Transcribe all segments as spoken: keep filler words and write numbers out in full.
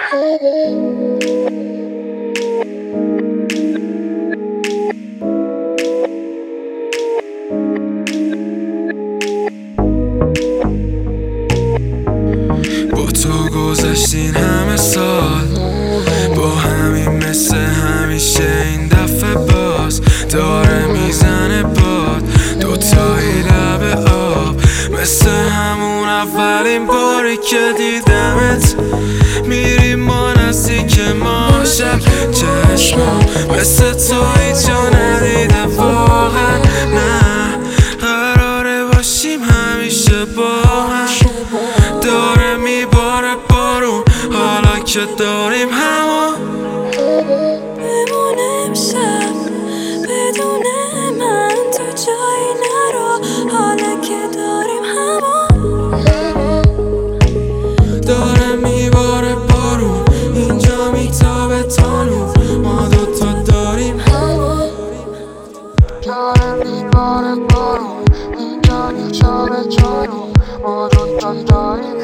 با تو گذشتین همه سال، با همین مثل همیشه این دفعه باز داره میزنه باد دوتایی لب آب، مثل همون اولین باری که دیدمت. میریم ما نزدیک ما شب چشما، مثل تو هیچا ندیده واقعا. نه قراره باشیم همیشه با هم، داره میباره بارون حالا که داریم هوا. بمونم شب بدون من تو جایی نرو حالا که داریم هوا. داره میباره بارون اینجا میتابه تانو، ما دوتا داریم هوا. داره میباره بارون اینجا میتابه تانو، ما دوتا داریم.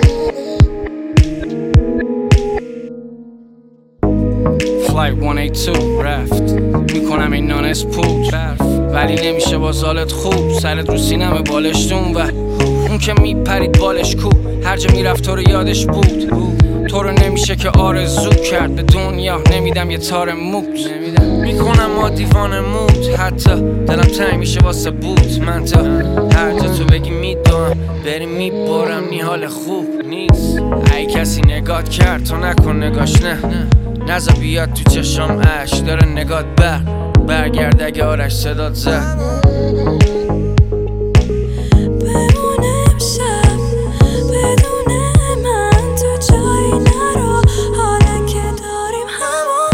Flight one eighty-two رفت میکنم این نانس پوچ، ولی نمیشه با زالت خوب. سرت رو سینمه بالشتون و اون که میپرید بالش کو، هر جا میرفت تو رو یادش بود. تو رو نمیشه که آرزو کرد به دنیا، نمیدم یه تار موت. میکنم ما دیوانه موت، حتی دلم تنگ میشه واسه بوت. من تا هر جا تو بگی میدونم بریم میبارم، نی حال خوب نیست. ای کسی نگات کرد تو نکن نگاش، نه نزا بیاد تو چشم اش، داره نگات بر برگرد اگه آرش صدات زد. بمونم شب بدون من تو جایی نرو حالا که داریم هوا.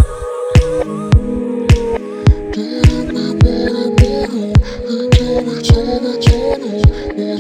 داره میباره بارون اینجا میتابه تانو، ما